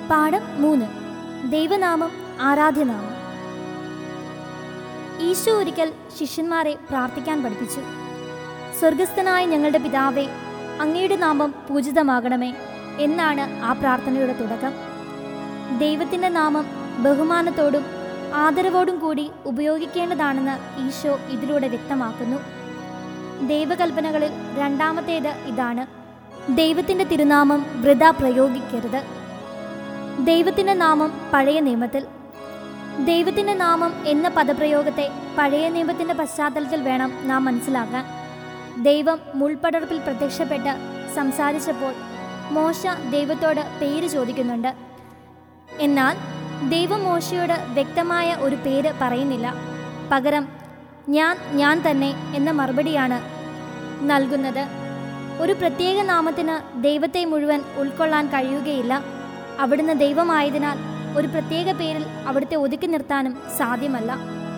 പാഠം 3. ദൈവനാമം ആരാധ്യനാമം. ഈശോ ഒരിക്കൽ ശിഷ്യന്മാരെ പ്രാർത്ഥിക്കാൻ പഠിപ്പിച്ചു. സ്വർഗസ്ഥനായ ഞങ്ങളുടെ പിതാവേ, അങ്ങയുടെ നാമം പൂജിതമാകണമേ എന്നാണ് ആ പ്രാർത്ഥനയുടെ തുടക്കം. ദൈവത്തിൻ്റെ നാമം ബഹുമാനത്തോടും ആദരവോടും കൂടി ഉപയോഗിക്കേണ്ടതാണെന്ന് ഈശോ ഇതിലൂടെ വ്യക്തമാക്കുന്നു. ദൈവകൽപ്പനകളിൽ രണ്ടാമത്തേത് ഇതാണ്: ദൈവത്തിൻ്റെ തിരുനാമം വൃഥാ പ്രയോഗിക്കരുത്. ദൈവത്തിൻ്റെ നാമം പഴയ നിയമത്തിൽ. ദൈവത്തിൻ്റെ നാമം എന്ന പദപ്രയോഗത്തെ പഴയ നിയമത്തിൻ്റെ പശ്ചാത്തലത്തിൽ വേണം നാം മനസ്സിലാക്കാൻ. ദൈവം മുൾപടർപ്പിൽ പ്രത്യക്ഷപ്പെട്ട് സംസാരിച്ചപ്പോൾ മോശ ദൈവത്തോട് പേര് ചോദിക്കുന്നുണ്ട്. എന്നാൽ ദൈവം മോശയോട് വ്യക്തമായ ഒരു പേര് പറയുന്നില്ല. പകരം ഞാൻ തന്നെ എന്ന മറുപടിയാണ് നൽകുന്നത്. ഒരു പ്രത്യേക നാമത്തിന് ദൈവത്തെ മുഴുവൻ ഉൾക്കൊള്ളാൻ കഴിയുകയില്ല. അവിടുന്ന് ദൈവമായതിനാൽ ഒരു പ്രത്യേക പേരിൽ അവിടുത്തെ ഒതുക്കി നിർത്താനും സാധ്യമല്ല.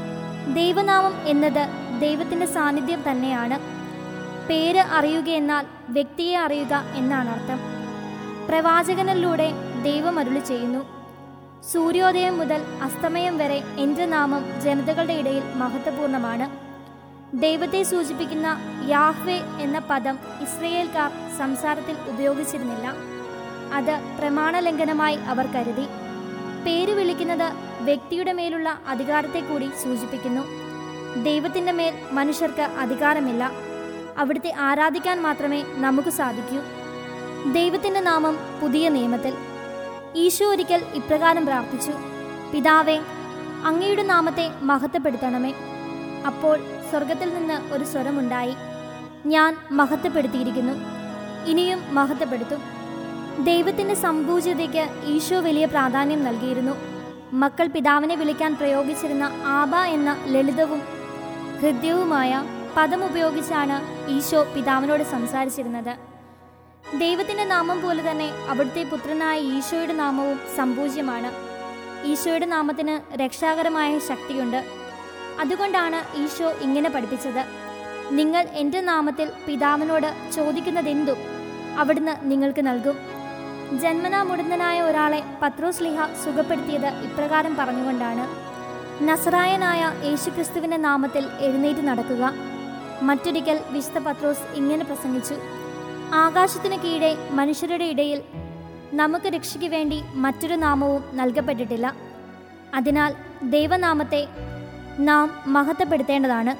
ദൈവനാമം എന്നത് ദൈവത്തിൻ്റെ സാന്നിധ്യം തന്നെയാണ്. പേര് അറിയുകയെന്നാൽ വ്യക്തിയെ അറിയുക എന്നാണ് അർത്ഥം. പ്രവാചകനിലൂടെ ദൈവം അരുളി ചെയ്യുന്നു: സൂര്യോദയം മുതൽ അസ്തമയം വരെ എൻ്റെ നാമം ജനതകളുടെ ഇടയിൽ മഹത്വപൂർണ്ണമാണ്. ദൈവത്തെ സൂചിപ്പിക്കുന്ന യാഹ്വേ എന്ന പദം ഇസ്രയേൽക്കാർ സംസാരത്തിൽ ഉപയോഗിച്ചിരുന്നില്ല. അത് പ്രമാണലംഘനമായി അവർ കരുതി. പേര് വിളിക്കുന്നത് വ്യക്തിയുടെ മേലുള്ള അധികാരത്തെ കൂടി സൂചിപ്പിക്കുന്നു. ദൈവത്തിൻ്റെ മേൽ മനുഷ്യർക്ക് അധികാരമില്ല. അവിടുത്തെ ആരാധിക്കാൻ മാത്രമേ നമുക്ക് സാധിക്കൂ. ദൈവത്തിൻ്റെ നാമം പുതിയ നിയമത്തിൽ. ഈശോ ഒരിക്കൽ ഇപ്രകാരം പ്രാർത്ഥിച്ചു: പിതാവേ, അങ്ങയുടെ നാമത്തെ മഹത്വപ്പെടുത്തണമേ. അപ്പോൾ സ്വർഗത്തിൽ നിന്ന് ഒരു സ്വരമുണ്ടായി: ഞാൻ മഹത്വപ്പെടുത്തിയിരിക്കുന്നു, ഇനിയും മഹത്വപ്പെടുത്തും. ദൈവത്തിൻ്റെ സംപൂജ്യതയ്ക്ക് ഈശോ വലിയ പ്രാധാന്യം നൽകിയിരുന്നു. മക്കൾ പിതാവിനെ വിളിക്കാൻ പ്രയോഗിച്ചിരുന്ന ആബ എന്ന ലളിതവും ഹൃദ്യവുമായ പദം ഉപയോഗിച്ചാണ് ഈശോ പിതാവിനോട് സംസാരിച്ചിരുന്നത്. ദൈവത്തിൻ്റെ നാമം പോലെ തന്നെ അവിടുത്തെ പുത്രനായ ഈശോയുടെ നാമവും സംപൂജ്യമാണ്. ഈശോയുടെ നാമത്തിന് രക്ഷാകരമായ ശക്തിയുണ്ട്. അതുകൊണ്ടാണ് ഈശോ ഇങ്ങനെ പഠിപ്പിച്ചത്: നിങ്ങൾ എൻ്റെ നാമത്തിൽ പിതാവിനോട് ചോദിക്കുന്നതെന്തും അവിടുന്ന് നിങ്ങൾക്ക് നൽകും. ജന്മനാ മുടന്തനായ ഒരാളെ പത്രോസ്ലീഹ സുഖപ്പെടുത്തിയത് ഇപ്രകാരം പറഞ്ഞുകൊണ്ടാണ്: നസറായനായ യേശുക്രിസ്തുവിൻ്റെ നാമത്തിൽ എഴുന്നേറ്റ് നടക്കുക. മറ്റൊരിക്കൽ വിശുദ്ധ പത്രോസ് ഇങ്ങനെ പ്രസംഗിച്ചു: ആകാശത്തിനു കീഴെ മനുഷ്യരുടെ ഇടയിൽ നമുക്ക് രക്ഷയ്ക്ക് വേണ്ടി മറ്റൊരു നാമവും നൽകപ്പെട്ടിട്ടില്ല. അതിനാൽ ദൈവനാമത്തെ നാം മഹത്വപ്പെടുത്തേണ്ടതാണ്.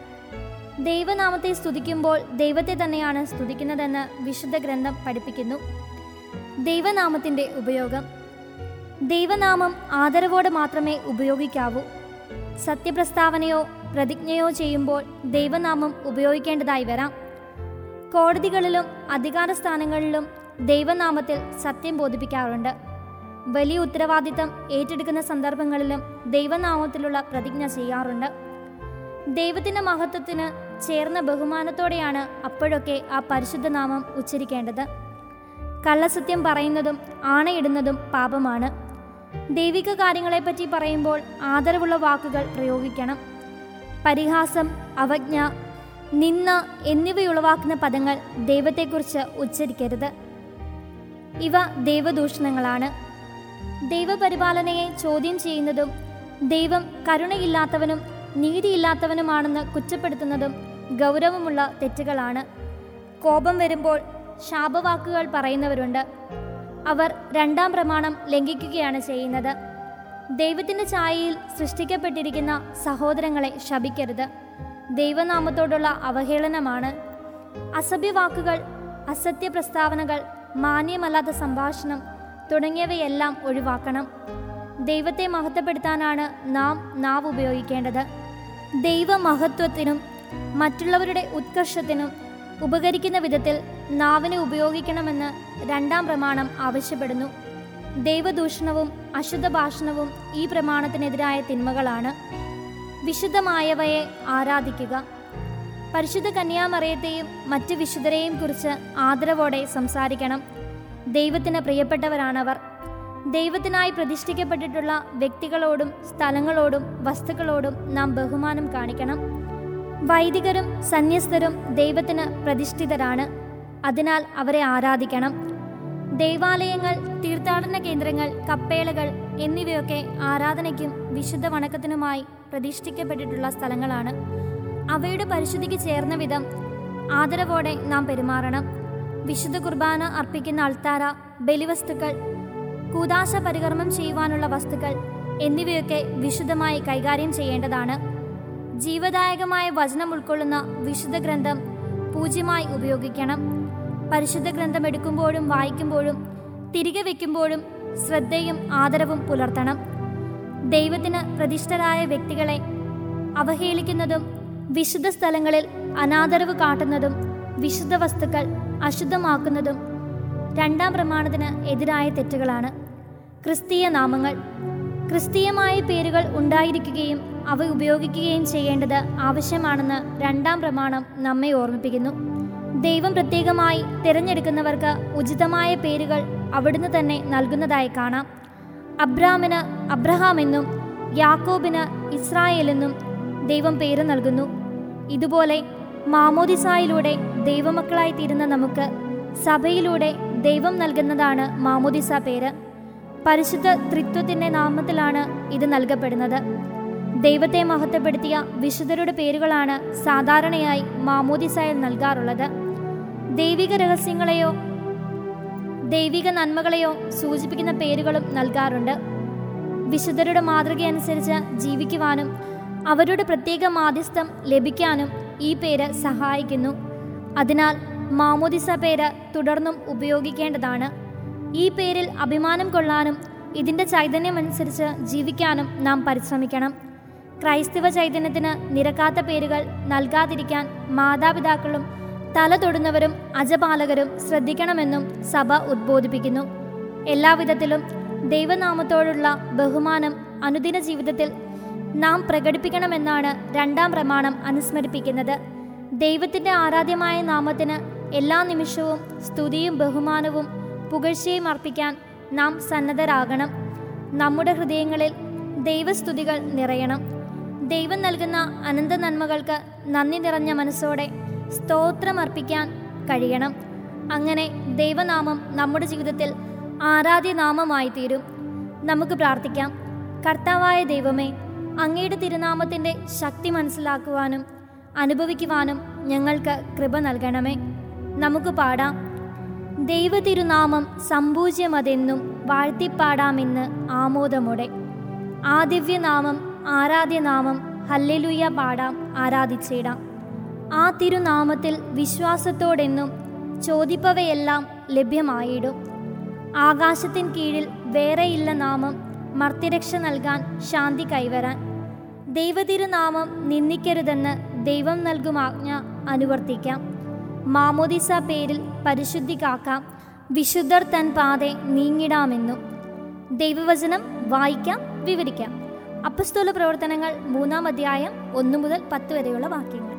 ദൈവനാമത്തെ സ്തുതിക്കുമ്പോൾ ദൈവത്തെ തന്നെയാണ് സ്തുതിക്കുന്നതെന്ന് വിശുദ്ധ ഗ്രന്ഥം പഠിപ്പിക്കുന്നു. ദൈവനാമത്തിൻ്റെ ഉപയോഗം. ദൈവനാമം ആദരവോടെ മാത്രമേ ഉപയോഗിക്കാവൂ. സത്യപ്രസ്താവനയോ പ്രതിജ്ഞയോ ചെയ്യുമ്പോൾ ദൈവനാമം ഉപയോഗിക്കേണ്ടതായി വരാം. കോടതികളിലും അധികാര സ്ഥാനങ്ങളിലും ദൈവനാമത്തിൽ സത്യം ബോധിപ്പിക്കാറുണ്ട്. വലിയ ഉത്തരവാദിത്തം ഏറ്റെടുക്കുന്ന സന്ദർഭങ്ങളിലും ദൈവനാമത്തിലുള്ള പ്രതിജ്ഞ ചെയ്യാറുണ്ട്. ദൈവത്തിൻ്റെ മഹത്വത്തിന് ചേർന്ന ബഹുമാനത്തോടെയാണ് അപ്പോഴൊക്കെ ആ പരിശുദ്ധനാമം ഉച്ചരിക്കേണ്ടത്. കള്ളസത്യം പറയുന്നതും ആണയിടുന്നതും പാപമാണ്. ദൈവിക കാര്യങ്ങളെപ്പറ്റി പറയുമ്പോൾ ആദരവുള്ള വാക്കുകൾ പ്രയോഗിക്കണം. പരിഹാസം, അവജ്ഞ, നിന്ന എന്നിവയുളവാക്കുന്ന പദങ്ങൾ ദൈവത്തെക്കുറിച്ച് ഉച്ചരിക്കരുത്. ഇവ ദൈവദൂഷണങ്ങളാണ്. ദൈവപരിപാലനയെ ചോദ്യം ചെയ്യുന്നതും ദൈവം കരുണയില്ലാത്തവനും നീതിയില്ലാത്തവനുമാണെന്ന് കുറ്റപ്പെടുത്തുന്നതും ഗൗരവമുള്ള തെറ്റുകളാണ്. കോപം വരുമ്പോൾ ശാപവാക്കുകൾ പറയുന്നവരുണ്ട്. അവർ രണ്ടാം പ്രമാണം ലംഘിക്കുകയാണ് ചെയ്യുന്നത്. ദൈവത്തിൻ്റെ ഛായയിൽ സൃഷ്ടിക്കപ്പെട്ടിരിക്കുന്ന സഹോദരങ്ങളെ ശപിക്കരുത്. ദൈവനാമത്തോടുള്ള അവഹേളനമാണ്. അസഭ്യവാക്കുകൾ, അസത്യ പ്രസ്താവനകൾ, മാന്യമല്ലാത്ത സംഭാഷണം തുടങ്ങിയവയെല്ലാം ഒഴിവാക്കണം. ദൈവത്തെ മഹത്വപ്പെടുത്താനാണ് നാം നാവ് ഉപയോഗിക്കേണ്ടത്. ദൈവമഹത്വത്തിനും മറ്റുള്ളവരുടെ ഉത്കർഷത്തിനും ഉപകരിക്കുന്ന വിധത്തിൽ നാവിനെ ഉപയോഗിക്കണമെന്ന് രണ്ടാം പ്രമാണം ആവശ്യപ്പെടുന്നു. ദൈവദൂഷണവും അശുദ്ധ ഭാഷണവും ഈ പ്രമാണത്തിനെതിരായ തിന്മകളാണ്. വിശുദ്ധമായവയെ ആരാധിക്കുക. പരിശുദ്ധ കന്യാമറിയത്തെയും മറ്റ് വിശുദ്ധരെയും കുറിച്ച് ആദരവോടെ സംസാരിക്കണം. ദൈവത്തിന് പ്രിയപ്പെട്ടവരാണവർ. ദൈവത്തിനായി പ്രതിഷ്ഠിക്കപ്പെട്ടിട്ടുള്ള വ്യക്തികളോടും സ്ഥലങ്ങളോടും വസ്തുക്കളോടും നാം ബഹുമാനം കാണിക്കണം. വൈദികരും സന്യസ്തരും ദൈവത്തിന് പ്രതിഷ്ഠിതരാണ്. അതിനാൽ അവരെ ആരാധിക്കണം. ദൈവാലയങ്ങൾ തീർത്ഥാടന കേന്ദ്രങ്ങൾ, കപ്പേളകൾ എന്നിവയൊക്കെ ആരാധനയ്ക്കും വിശുദ്ധ വണക്കത്തിനുമായി പ്രതിഷ്ഠിക്കപ്പെട്ടിട്ടുള്ള സ്ഥലങ്ങളാണ്. അവയുടെ പരിശുദ്ധിക്ക് ചേർന്ന വിധം ആദരവോടെ നാം പെരുമാറണം. വിശുദ്ധ കുർബാന അർപ്പിക്കുന്ന അൾത്താര, ബലിവസ്തുക്കൾ, കൂദാശ പരികർമ്മം ചെയ്യുവാനുള്ള വസ്തുക്കൾ എന്നിവയൊക്കെ വിശുദ്ധമായി കൈകാര്യം ചെയ്യേണ്ടതാണ്. ജീവദായകമായ വചനം ഉൾക്കൊള്ളുന്ന വിശുദ്ധ ഗ്രന്ഥം പൂജ്യമായി ഉപയോഗിക്കണം. പരിശുദ്ധ ഗ്രന്ഥം എടുക്കുമ്പോഴും വായിക്കുമ്പോഴും തിരികെ വയ്ക്കുമ്പോഴും ശ്രദ്ധയും ആദരവും പുലർത്തണം. ദൈവത്തിന് പ്രതിഷ്ഠരായ വ്യക്തികളെ അവഹേളിക്കുന്നതും വിശുദ്ധ സ്ഥലങ്ങളിൽ അനാദരവ് കാട്ടുന്നതും വിശുദ്ധ വസ്തുക്കൾ അശുദ്ധമാക്കുന്നതും 2-ാം പ്രമാണത്തിന് എതിരായ തെറ്റുകളാണ്. ക്രിസ്തീയ നാമങ്ങൾ, ക്രിസ്തീയമായ പേരുകൾ ഉണ്ടായിരിക്കുകയും അവ ഉപയോഗിക്കുകയും ചെയ്യേണ്ടത് ആവശ്യമാണെന്ന് 2-ാം പ്രമാണം നമ്മെ ഓർമ്മിപ്പിക്കുന്നു. ദൈവം പ്രത്യേകമായി തിരഞ്ഞെടുക്കുന്നവർക്ക് ഉചിതമായ പേരുകൾ അവിടുന്ന് തന്നെ നൽകുന്നതായി കാണാം. അബ്രാമിന് അബ്രഹാം എന്നും യാക്കോബിന് ഇസ്രായേൽ എന്നും ദൈവം പേര് നൽകുന്നു. ഇതുപോലെ മാമോദിസായിലൂടെ ദൈവമക്കളായി തീരുന്ന നമുക്ക് സഭയിലൂടെ ദൈവം നൽകുന്നതാണ് മാമോദിസ പേര്. പരിശുദ്ധ ത്രിത്വത്തിൻ്റെ നാമത്തിലാണ് ഇത് നൽകപ്പെടുന്നത്. ദൈവത്തെ മഹത്വപ്പെടുത്തിയ വിശുദ്ധരുടെ പേരുകളാണ് സാധാരണയായി മാമോദിസായിൽ നൽകാറുള്ളത്. ദൈവിക രഹസ്യങ്ങളെയോ ദൈവിക നന്മകളെയോ സൂചിപ്പിക്കുന്ന പേരുകളും നൽകാറുണ്ട്. വിശുദ്ധരുടെ മാതൃകയനുസരിച്ച് ജീവിക്കുവാനും അവരുടെ പ്രത്യേക മാധ്യസ്ഥം ലഭിക്കാനും ഈ പേര് സഹായിക്കുന്നു. അതിനാൽ മാമോദിസ പേര് തുടർന്നും ഉപയോഗിക്കേണ്ടതാണ്. ഈ പേരിൽ അഭിമാനം കൊള്ളാനും ഇതിൻ്റെ ചൈതന്യമനുസരിച്ച് ജീവിക്കാനും നാം പരിശ്രമിക്കണം. ക്രൈസ്തവ ചൈതന്യത്തിന് നിരക്കാത്ത പേരുകൾ നൽകാതിരിക്കാൻ മാതാപിതാക്കളും തല തൊടുന്നവരും അജപാലകരും ശ്രദ്ധിക്കണമെന്നും സഭ ഉദ്ബോധിപ്പിക്കുന്നു. എല്ലാവിധത്തിലും ദൈവനാമത്തോടുള്ള ബഹുമാനം അനുദിന ജീവിതത്തിൽ നാം പ്രകടിപ്പിക്കണമെന്നാണ് 2-ാം പ്രമാണം അനുസ്മരിപ്പിക്കുന്നത്. ദൈവത്തിൻ്റെ ആരാധ്യമായ നാമത്തിന് എല്ലാ നിമിഷവും സ്തുതിയും ബഹുമാനവും പുകഴ്ചയും അർപ്പിക്കാൻ നാം സന്നദ്ധരാകണം. നമ്മുടെ ഹൃദയങ്ങളിൽ ദൈവസ്തുതികൾ നിറയണം. ദൈവം നൽകുന്ന അനന്ത നന്മകൾക്ക് നന്ദി നിറഞ്ഞ മനസ്സോടെ സ്തോത്രമർപ്പിക്കാൻ കഴിയണം. അങ്ങനെ ദൈവനാമം നമ്മുടെ ജീവിതത്തിൽ ആരാധ്യനാമമായി തീരും. നമുക്ക് പ്രാർത്ഥിക്കാം. കർത്താവായ ദൈവമേ, അങ്ങയുടെ തിരുനാമത്തിൻ്റെ ശക്തി മനസ്സിലാക്കുവാനും അനുഭവിക്കുവാനും ഞങ്ങൾക്ക് കൃപ നൽകണമേ. നമുക്ക് പാടാം. ദൈവ തിരുനാമം സമ്പൂജ്യമതെന്നും വാഴ്ത്തിപ്പാടാമെന്ന് ആമോദമോടെ. ആ ദിവ്യനാമം ആരാധ്യനാമം ഹല്ലേലൂയ പാടാം, ആരാധിച്ചിടാം. ആ തിരുനാമത്തിൽ വിശ്വാസത്തോടെന്നും ചോദിപ്പവയെല്ലാം ലഭ്യമായിടും. ആകാശത്തിൻ കീഴിൽ വേറെയില്ല നാമം മർത്യരക്ഷ നൽകാൻ, ശാന്തി കൈവരാൻ. ദൈവതിരുനാമം നിന്ദിക്കരുതെന്ന് ദൈവം നൽകും ആജ്ഞ അനുവർത്തിക്കാം. മാമോദിസ പേരിൽ പരിശുദ്ധി കാക്കാം, വിശുദ്ധർ തൻ പാതെ നീങ്ങിടാമെന്നും. ദൈവവചനം വായിക്കാം, വിവരിക്കാം. അപ്പസ്തോല പ്രവർത്തനങ്ങൾ 3-ാം അധ്യായം 1 മുതൽ 10 വരെയുള്ള വാക്യങ്ങൾ.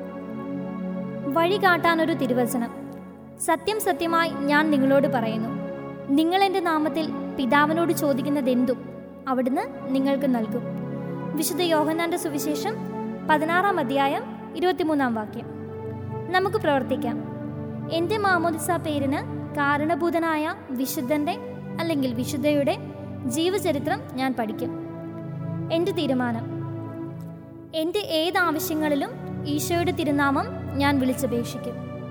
വഴി കാട്ടാനൊരു തിരുവചനം. സത്യം സത്യമായി ഞാൻ നിങ്ങളോട് പറയുന്നു, നിങ്ങൾ എൻ്റെ നാമത്തിൽ പിതാവിനോട് ചോദിക്കുന്നതെന്തും അവിടുന്ന് നിങ്ങൾക്ക് നൽകും. വിശുദ്ധ യോഹന്നാന്റെ സുവിശേഷം 16-ാം അധ്യായം 23-ാം വാക്യം. നമുക്ക് പ്രവർത്തിക്കാം. എൻ്റെ മാമോദിസ പേരിന് കാരണഭൂതനായ വിശുദ്ധൻ്റെ അല്ലെങ്കിൽ വിശുദ്ധയുടെ ജീവചരിത്രം ഞാൻ പഠിക്കും. എൻ്റെ തീരുമാനം. എൻ്റെ ഏതാവശ്യങ്ങളിലും ഈശോയുടെ തിരുനാമം ഞാൻ വിളിച്ചപേക്ഷിക്കും.